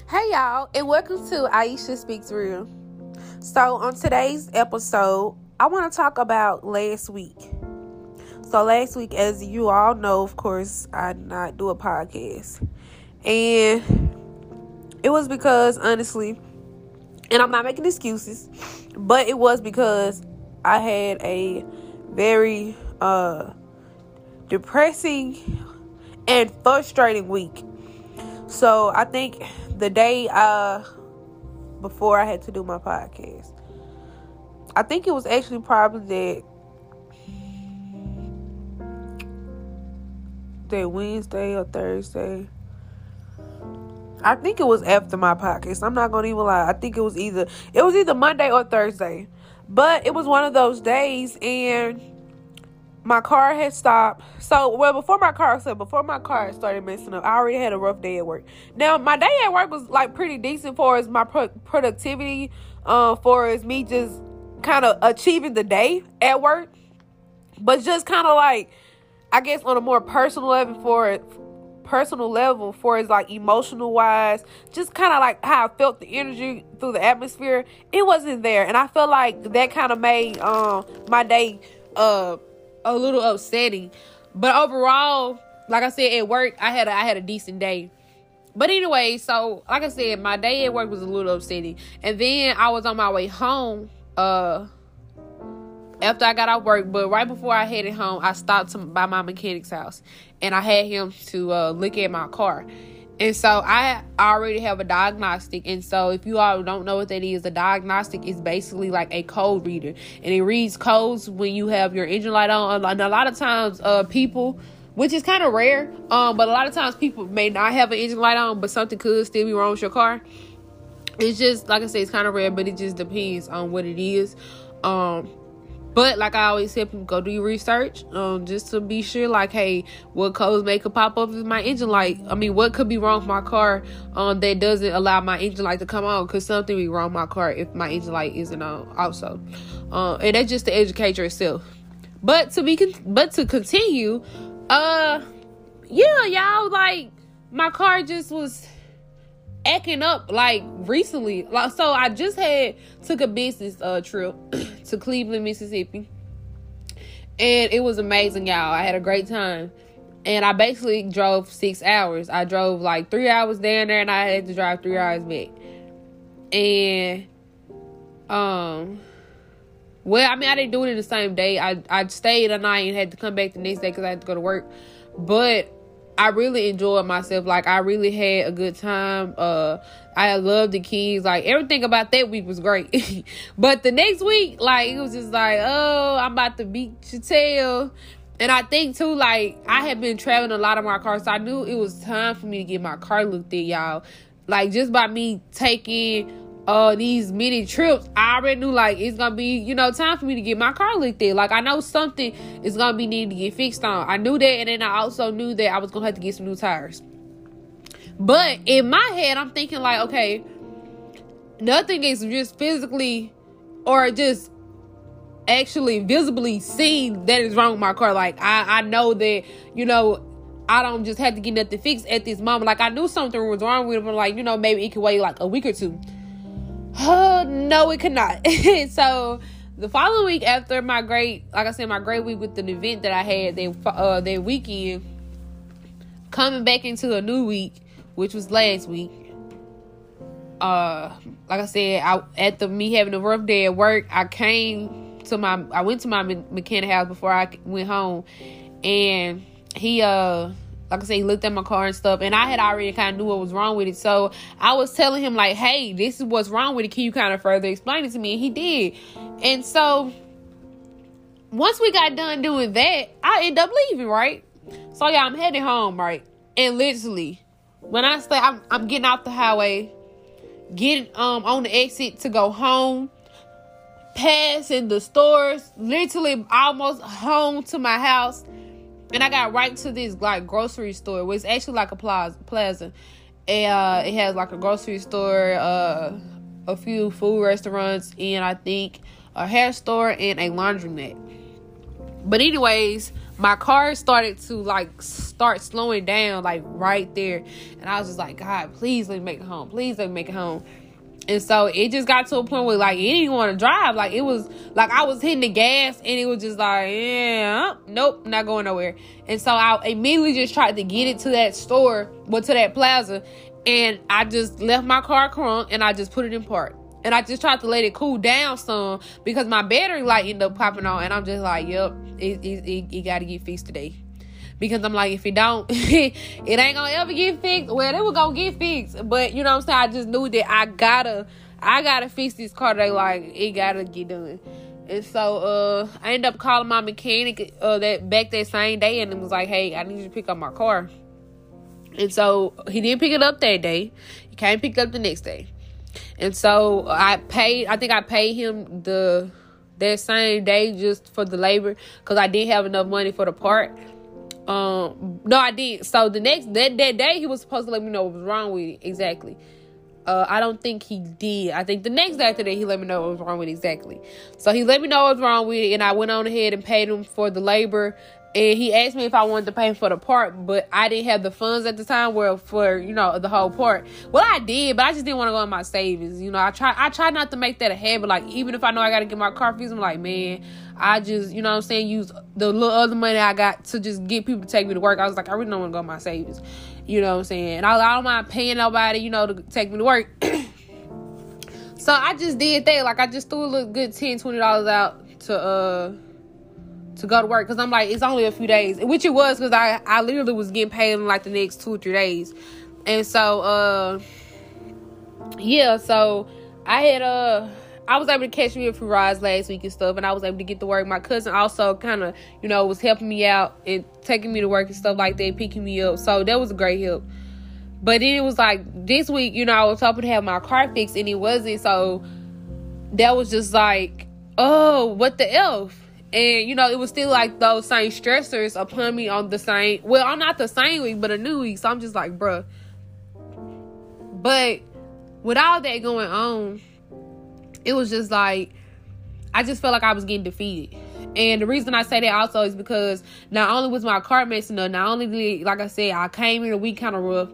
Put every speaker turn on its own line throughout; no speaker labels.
Hey y'all, and welcome to Aisha Speaks Real. So on today's episode, I want to talk about last week. So last week, as you all know, of course, I did not do a podcast. And it was because, honestly, and I'm not making excuses, but it was because I had a very depressing and frustrating week. So I think the day before I had to do my podcast, I think it was actually probably that Wednesday or Thursday. I think it was after my podcast. I'm not gonna even lie. I think it was either Monday or Thursday. But it was one of those days, and my car had stopped. Before my car started messing up, I already had a rough day at work. Now, my day at work was like pretty decent for as my productivity, for as me just kind of achieving the day at work. But just kind of like, I guess on a more personal level for as like emotional wise, just kind of like how I felt the energy through the atmosphere, it wasn't there. And I feel like that kind of made my day a little upsetting. But overall, like I said, at work I had a decent day. But anyway, so like I said, my day at work was a little upsetting. And then I was on my way home after I got off work. But right before I headed home, I stopped by my mechanic's house, and I had him to look at my car. And so I already have a diagnostic. And so if you all don't know what that is, a diagnostic is basically like a code reader. And it reads codes when you have your engine light on. And a lot of times people, which is kind of rare, but a lot of times people may not have an engine light on, but something could still be wrong with your car. It's just, like I said, it's kind of rare, but it just depends on what it is. But like I always tell people, go do your research, just to be sure, like, hey, what codes could pop up with my engine light? I mean, what could be wrong with my car that doesn't allow my engine light to come on? Because something be wrong with my car if my engine light isn't on also. And that's just to educate yourself. But to continue, yeah, y'all, like, my car just was acting up like recently. Like, so I just took a business trip to Cleveland, Mississippi, and it was amazing, y'all. I had a great time, and I basically drove 6 hours. I drove like 3 hours down there, and I had to drive 3 hours back. And well, I mean, I didn't do it in the same day. I stayed a night and had to come back the next day because I had to go to work. But I really enjoyed myself. Like, I really had a good time. I loved the kids. Like, everything about that week was great. But the next week, like, it was just like, oh, I'm about to beat your tail. And I think, too, like, I had been traveling a lot in my car, so I knew it was time for me to get my car looked at, y'all. Like, just by me taking these many trips, I already knew, like, it's gonna be, time for me to get my car looked at. Like, I know something is gonna be needed to get fixed on. I knew that, and then I also knew that I was gonna have to get some new tires. But in my head, I'm thinking, like, okay, nothing is just physically or just actually visibly seen that is wrong with my car. Like, I know that, I don't just have to get nothing fixed at this moment. Like, I knew something was wrong with it, but, like, maybe it could wait like a week or two. No, it could not. So the following week, after my great week with the event that I had that weekend, coming back into a new week, which was last week. Like I said, after me having a rough day at work, I went to my mechanic house before I went home, and he like I said, he looked at my car and stuff, and I had already kind of knew what was wrong with it. So I was telling him, like, hey, this is what's wrong with it. Can you kind of further explain it to me? And he did. And so once we got done doing that, I ended up leaving, right? So, yeah, I'm heading home, right? And literally, when I say I'm getting off the highway, getting on the exit to go home, passing the stores, literally almost home to my house. And I got right to this, like, grocery store. Well, it's actually like a plaza. And it has, like, a grocery store, a few food restaurants, and I think a hair store and a laundromat. But anyways, my car started to like start slowing down like right there, and I was just like, God, please let me make it home, please let me make it home. And so it just got to a point where like it didn't want to drive. Like it was like I was hitting the gas and it was just like, yeah, nope, not going nowhere. And so I immediately just tried to get it to that store, to that plaza, and I just left my car crunk and I just put it in park. And I just tried to let it cool down some because my battery light ended up popping on, and I'm just like, yep, it got to get fixed today. Because I'm like, if it don't, it ain't gonna ever get fixed. Well, it was gonna get fixed. But, you know what I'm saying? I just knew that I gotta fix this car today. Like, it gotta get done. And so, I ended up calling my mechanic that same day. And it was like, hey, I need you to pick up my car. And so, he didn't pick it up that day. He came pick it up the next day. And so, I think I paid him that same day just for the labor. Because I didn't have enough money for the part. No, I did. So the that day he was supposed to let me know what was wrong with it exactly. I don't think he did. I think the next day after that he let me know what was wrong with it exactly. So he let me know what was wrong with it, and I went on ahead and paid him for the labor. And he asked me if I wanted to pay him for the part, but I didn't have the funds at the time for the whole part. Well, I did, but I just didn't want to go in my savings. I try not to make that a habit. Like, even if I know I got to get my car fixed, I'm like, man, I just, use the little other money I got to just get people to take me to work. I was like, I really don't want to go in my savings. You know what I'm saying? And I don't mind paying nobody, to take me to work. So I just did that. Like, I just threw a little good $10, $20 out to go to work, because I'm like, it's only a few days, which it was, because I literally was getting paid in like the next 2 or 3 days. And so so I was able to catch me a few rides last week and stuff, and I was able to get to work. My cousin also kind of was helping me out and taking me to work and stuff like that, picking me up, so that was a great help. But then it was like this week, I was hoping to have my car fixed, and it wasn't. So that was just like, oh, what the F? And, it was still like those same stressors upon me on the same, well, I'm not the same week, but a new week. So I'm just like, bruh. But with all that going on, it was just like, I just felt like I was getting defeated. And the reason I say that also is because not only was my car messing up, not only did, like I said, I came in a week kind of rough.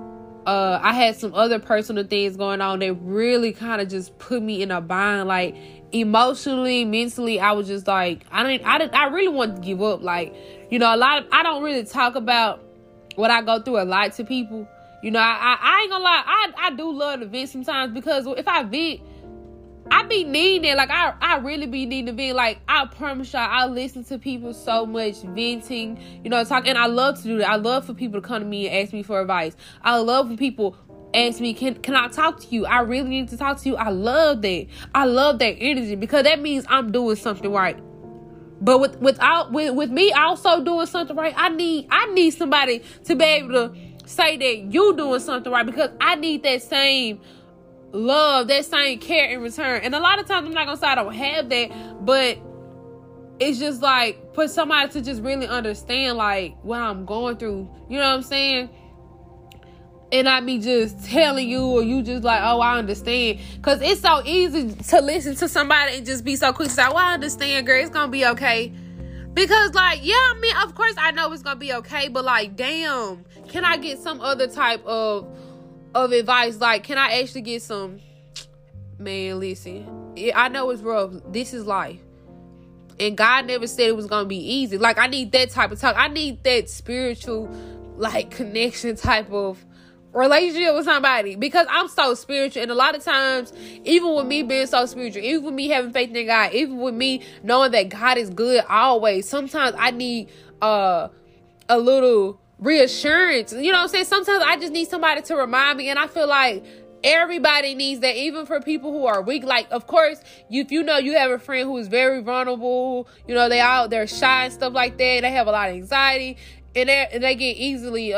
I had some other personal things going on that really kind of just put me in a bind. Like, emotionally, mentally, I was just like, I really wanted to give up. Like, I don't really talk about what I go through a lot to people. I ain't gonna lie, I do love to vent sometimes, because if I vent, I be needing it. Like, I really be needing to vent. Like, I promise y'all, I listen to people so much venting, talk, and I love to do that. I love for people to come to me and ask me for advice. I love when people ask me, can I talk to you? I really need to talk to you. I love that. I love that energy, because that means I'm doing something right. But with me also doing something right, I need somebody to be able to say that you doing something right, because I need that same love, that same care in return. And a lot of times, I'm not gonna say I don't have that, but it's just like for somebody to just really understand like what I'm going through, you know what I'm saying? And not me just telling you, or you just like, oh, I understand. Because it's so easy to listen to somebody and just be so quick to say, well, I understand, girl, it's gonna be okay. Because, like, yeah, I mean, of course I know it's gonna be okay, but like, damn, can I get some other type of advice? Like, can I actually get some, man, listen, I know it's rough. This is life. And God never said it was going to be easy. Like, I need that type of talk. I need that spiritual, like, connection type of relationship with somebody. Because I'm so spiritual. And a lot of times, even with me being so spiritual, even with me having faith in God, even with me knowing that God is good always, sometimes I need a little reassurance. You know what I'm saying? Sometimes I just need somebody to remind me. And I feel like everybody needs that, even for people who are weak. Like, of course, if you have a friend who is very vulnerable, they're shy and stuff like that, they have a lot of anxiety, and they get easily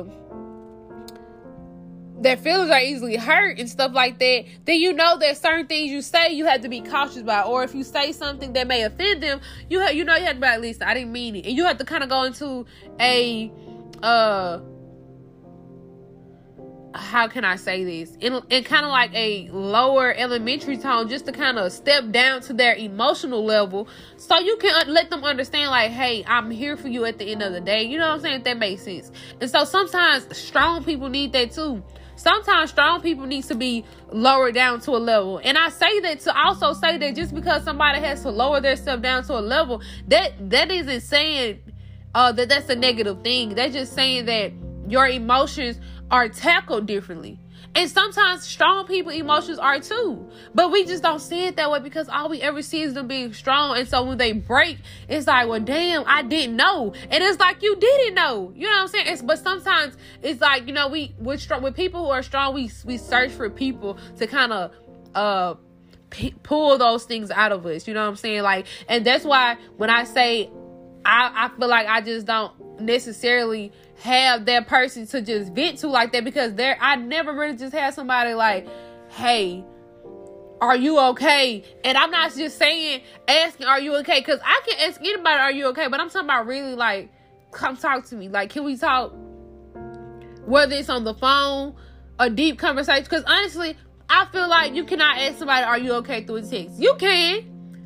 their feelings are easily hurt and stuff like that, then there's certain things you say you have to be cautious about. Or if you say something that may offend them, you have to be like, listen, I didn't mean it. And you have to kind of go into a how can I say this? In kind of like a lower elementary tone, just to kind of step down to their emotional level, so you can let them understand, like, hey, I'm here for you at the end of the day. You know what I'm saying? If that makes sense. And so sometimes strong people need that too. Sometimes strong people need to be lowered down to a level. And I say that to also say that just because somebody has to lower themselves down to a level, that isn't saying that that's a negative thing. That's just saying that your emotions are tackled differently. And sometimes strong people emotions are too, but we just don't see it that way because all we ever see is them being strong. And so when they break, it's like, well, damn, I didn't know. And it's like, you didn't know, you know what I'm saying? But sometimes it's like, you know, with people who are strong, we search for people to kind of pull those things out of us, you know what I'm saying? Like, and that's why when I say I feel like I just don't necessarily have that person to just vent to like that, because I never really just had somebody like, hey, are you okay? And I'm not just saying asking, are you okay? Because I can ask anybody, are you okay? But I'm talking about really like, come talk to me. Like, can we talk? Whether it's on the phone, a deep conversation. Because honestly, I feel like you cannot ask somebody, are you okay, through a text. You can.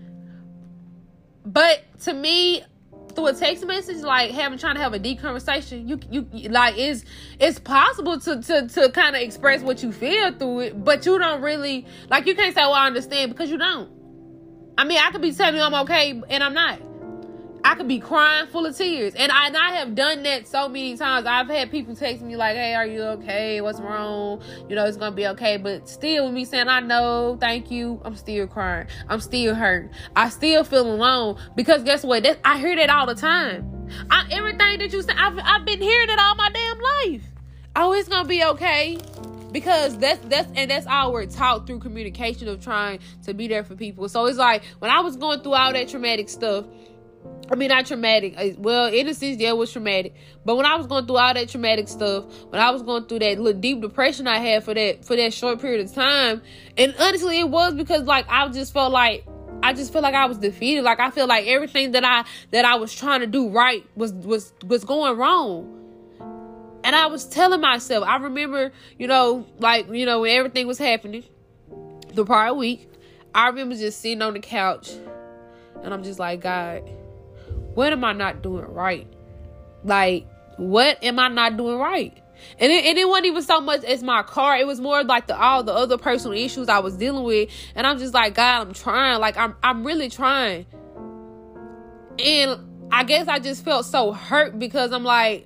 But to me, through a text message, like trying to have a deep conversation, you like it's possible to kind of express what you feel through it, but you don't really, like, you can't say, well, I understand, because you don't. I mean, I could be telling you I'm okay and I'm not. I could be crying full of tears, and I have done that so many times. I've had people text me like, hey, are you okay? What's wrong? You know, it's gonna be okay. But still, with me saying, I know, thank you, I'm still crying. I'm still hurt. I still feel alone, because guess what? I hear that all the time. Everything that you say, I've been hearing it all my damn life. Oh, it's gonna be okay. Because that's all we're taught through communication, of trying to be there for people. So it's like, when I was going through all that traumatic stuff, I mean, not traumatic. Well, in a sense, yeah, it was traumatic. But when I was going through all that traumatic stuff, when I was going through that little deep depression I had for that short period of time, and honestly, it was because, like, I just felt like I was defeated. Like, I feel like everything that I was trying to do right was going wrong. And I was telling myself, I remember, when everything was happening the prior week, I remember just sitting on the couch, and I'm just like, God, what am I not doing right? Like, what am I not doing right? And it wasn't even so much as my car. It was more like all the other personal issues I was dealing with. And I'm just like, God, I'm trying. Like, I'm really trying. And I guess I just felt so hurt, because I'm like,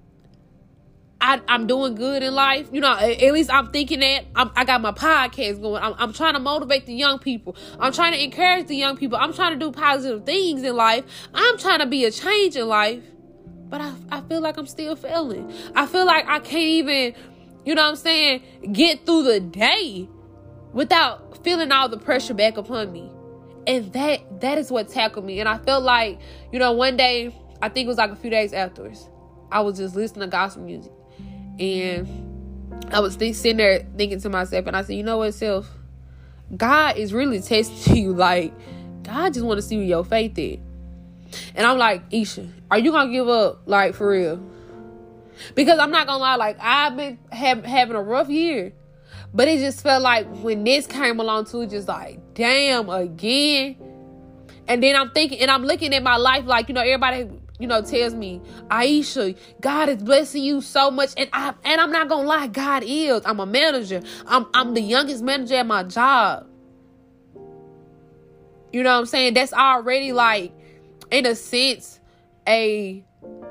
I'm doing good in life. You know, at least I'm thinking that. I got my podcast going. I'm trying to motivate the young people. I'm trying to encourage the young people. I'm trying to do positive things in life. I'm trying to be a change in life. But I feel like I'm still failing. I feel like I can't even, you know what I'm saying, get through the day without feeling all the pressure back upon me. And that is what tackled me. And I felt like, one day, I think it was like a few days afterwards, I was just listening to gospel music. And I was sitting there thinking to myself, and I said, you know what, self? God is really testing you. Like, God just want to see where your faith is. And I'm like, Isha, are you going to give up? Like, for real? Because I'm not going to lie, like, I've been having a rough year. But it just felt like when this came along too, just like, damn, again. And then I'm thinking, and I'm looking at my life like, everybody, tells me, Aisha, God is blessing you so much. And I'm not gonna lie, God is. I'm a manager. I'm the youngest manager at my job. You know what I'm saying? That's already, like, in a sense, a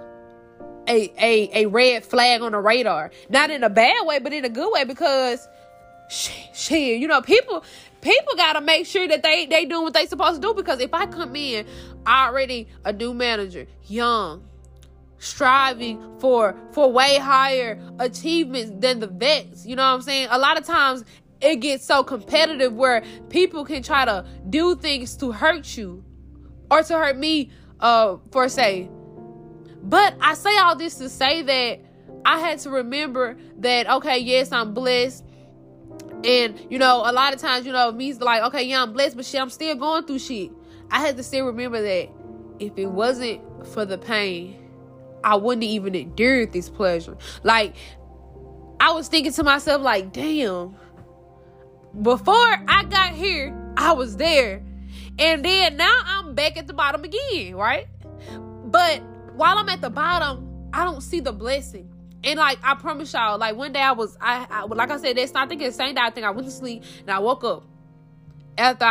red flag on the radar. Not in a bad way, but in a good way, because shit, people gotta make sure that they doing what they supposed to do. Because if I come in already a new manager, young, striving for way higher achievements than the vets, you know what I'm saying? A lot of times it gets so competitive where people can try to do things to hurt you or to hurt me, for say. But I say all this to say that I had to remember that, okay, yes, I'm blessed. And, a lot of times, me's like, okay, yeah, I'm blessed, but shit, I'm still going through shit. I had to still remember that if it wasn't for the pain, I wouldn't even endure this pleasure. Like, I was thinking to myself, like, damn, before I got here, I was there. And then now I'm back at the bottom again, right? But while I'm at the bottom, I don't see the blessing. And like, I promise y'all, like one day I like I said, that's not thinking the same day. I think I went to sleep and I woke up after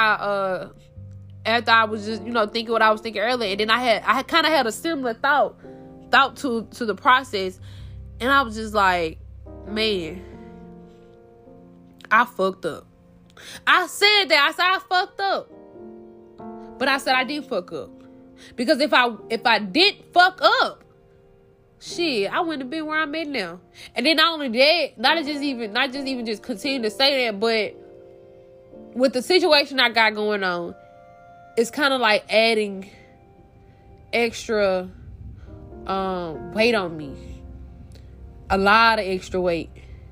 I was just, thinking what I was thinking earlier. And then I kind of had a similar thought to the process. And I was just like, man, I fucked up. I said that. I said I fucked up. But I said I did fuck up. Because if I did fuck up, shit, I wouldn't have been where I'm at now. And then not only that, not just even just continue to say that, but with the situation I got going on, it's kind of like adding extra weight on me. A lot of extra weight.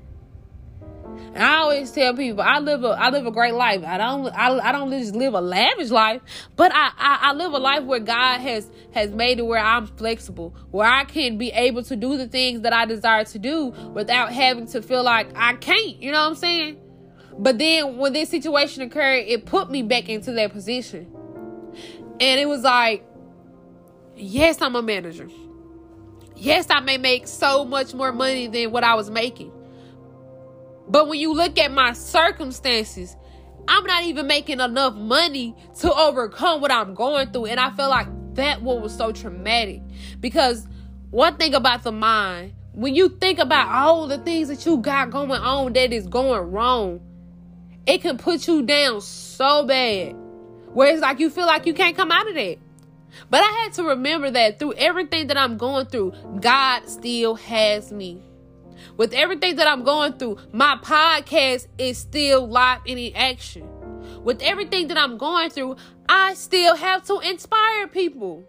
And I always tell people I live a great life. I don't just live a lavish life, but I live a life where God has made it where I'm flexible, where I can be able to do the things that I desire to do without having to feel like I can't. You know what I'm saying? But then when this situation occurred, it put me back into that position. And it was like, yes, I'm a manager. Yes, I may make so much more money than what I was making. But when you look at my circumstances, I'm not even making enough money to overcome what I'm going through. And I feel like that what was so traumatic. Because one thing about the mind, when you think about all the things that you got going on that is going wrong, it can put you down so bad. Where it's like you feel like you can't come out of that. But I had to remember that through everything that I'm going through, God still has me. With everything that I'm going through, my podcast is still live and in action. With everything that I'm going through, I still have to inspire people.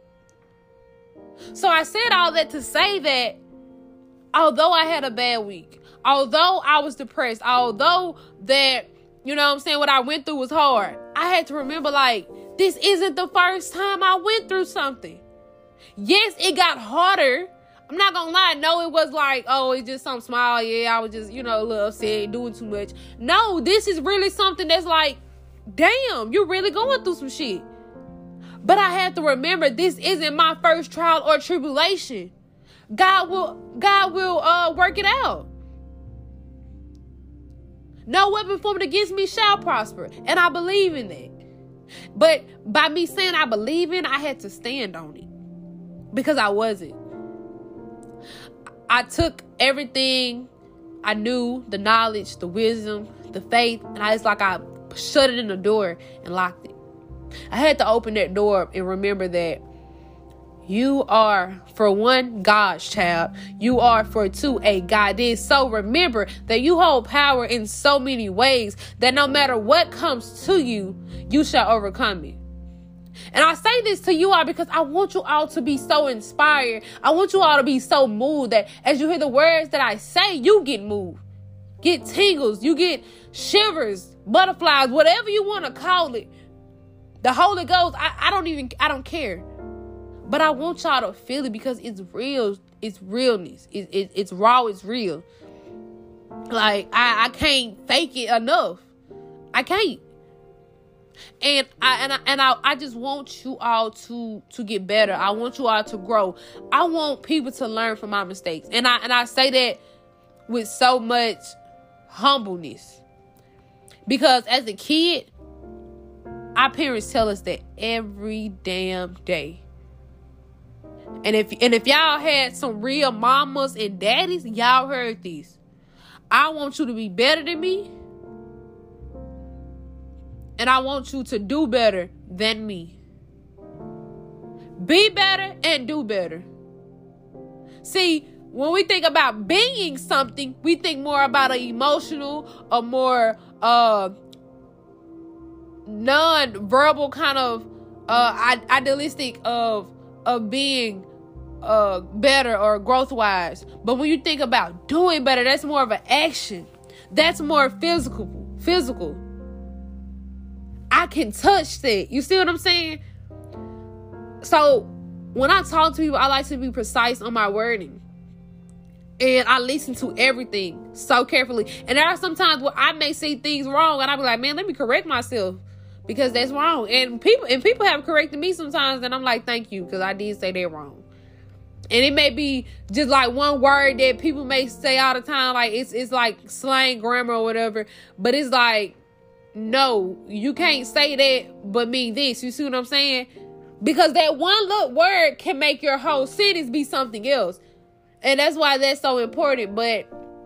So I said all that to say that although I had a bad week, although I was depressed, although that, what I went through was hard, I had to remember, like, this isn't the first time I went through something. Yes, it got harder. I'm not gonna lie. No, it was like, oh, it's just something small. Yeah, I was just, a little upset, doing too much. No, this is really something that's like, damn, you're really going through some shit. But I have to remember, this isn't my first trial or tribulation. God will work it out. No weapon formed against me shall prosper. And I believe in that. But by me saying I believe in, I had to stand on it. Because I wasn't. I took everything I knew, the knowledge, the wisdom, the faith, and I shut it in the door and locked it. I had to open that door and remember that you are, for one, God's child. You are, for two, a goddess. So remember that you hold power in so many ways that no matter what comes to you, you shall overcome it. And I say this to you all because I want you all to be so inspired. I want you all to be so moved that as you hear the words that I say, you get moved. Get tingles. You get shivers, butterflies, whatever you want to call it. The Holy Ghost, I don't care. But I want y'all to feel it because it's real. It's realness. It's raw. It's real. Like, I can't fake it enough. I can't. And I just want you all to get better. I want you all to grow. I want people to learn from my mistakes. And I say that with so much humbleness. Because as a kid, our parents tell us that every damn day. And if y'all had some real mamas and daddies, y'all heard these. I want you to be better than me. And I want you to do better than me. Be better and do better. See, when we think about being something, we think more about an emotional, a more non-verbal kind of idealistic of being better or growth-wise. But when you think about doing better, that's more of an action. That's more physical. I can touch that. You see what I'm saying? So when I talk to people, I like to be precise on my wording. And I listen to everything so carefully. And there are some times where I may see things wrong and I'll be like, man, let me correct myself because that's wrong. And people have corrected me sometimes and I'm like, thank you, because I did say that wrong. And it may be just like one word that people may say all the time. Like it's like slang grammar or whatever. But it's like, no, you can't say that but mean this. You see what I'm saying? Because that one little word can make your whole sentence be something else. And that's why that's so important. But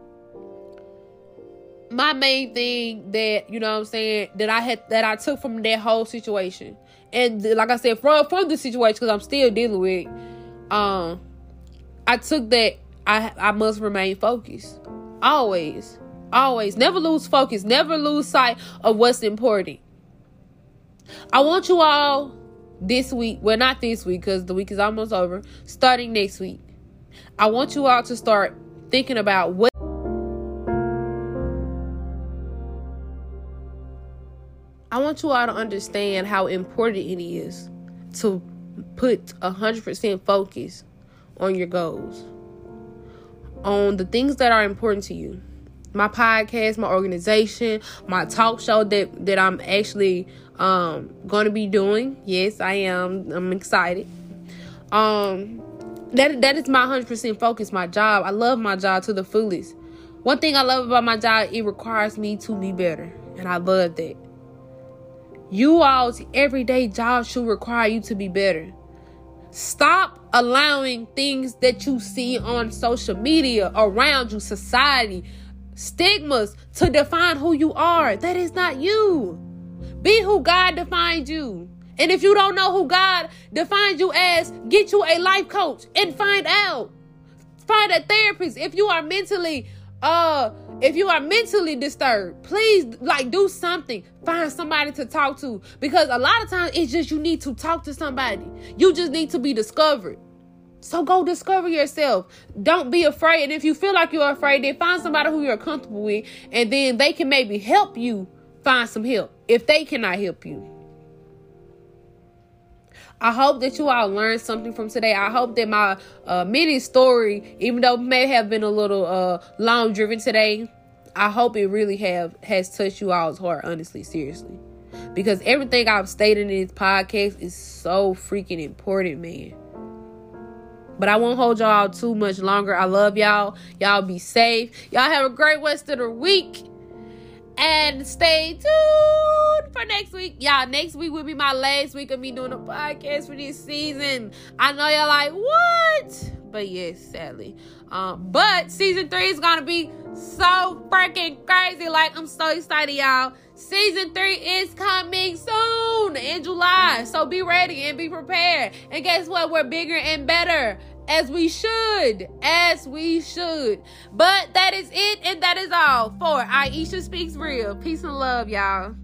my main thing that, you know what I'm saying, that I took from that whole situation. And like I said, from the situation, because I'm still dealing with, I took that I must remain focused. Always. Always. Never lose focus. Never lose sight of what's important. I want you all this week, well, not this week because the week is almost over, starting next week, I want you all to start thinking about what I want you all to understand how important it is to put 100% focus on your goals, on the things that are important to you. My podcast, my organization, my talk show that I'm actually going to be doing. Yes, I am. I'm excited. That is my 100% focus. My job. I love my job to the fullest. One thing I love about my job, it requires me to be better, and I love that. You all's everyday job should require you to be better. Stop allowing things that you see on social media, around you, society, stigmas to define who you are. That is not you. Be who God defined you. And if you don't know who God defined you as, get you a life coach and find out. Find a therapist. If you are mentally disturbed, please do something. Find somebody to talk to, because a lot of times it's just you need to talk to somebody. You just need to be discovered. So go discover yourself. Don't be afraid. And if you feel like you're afraid, then find somebody who you're comfortable with, and then they can maybe help you find some help if they cannot help you. I hope that you all learned something from today. I hope that my mini story, even though it may have been a little long driven today, I hope it really has touched you all's heart, honestly, seriously. Because everything I've stated in this podcast is so freaking important, man. But I won't hold y'all too much longer. I love y'all. Y'all be safe. Y'all have a great rest of the week. And stay tuned for next week. Y'all, next week will be my last week of me doing a podcast for this season. I know y'all like, what? But yes, sadly. But season 3 is going to be so freaking crazy. Like, I'm so excited, y'all. Season 3 is coming soon in July. So be ready and be prepared. And guess what? We're bigger and better. As we should. But that is it, and that is all for Aisha Speaks Real. Peace and love, y'all.